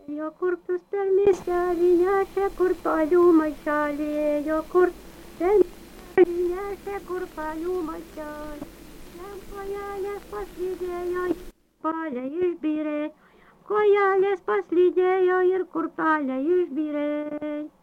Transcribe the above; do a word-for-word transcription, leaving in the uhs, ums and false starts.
Jo kurpius per miestelį nešė kurpalių maišelį, jo kurpius per miestelį nešė kurpalių maišelį. Jam kojelės paslydėjo, kurpaliai išbyrė, kojelės paslydėjo ir kurpaliai išbyrė.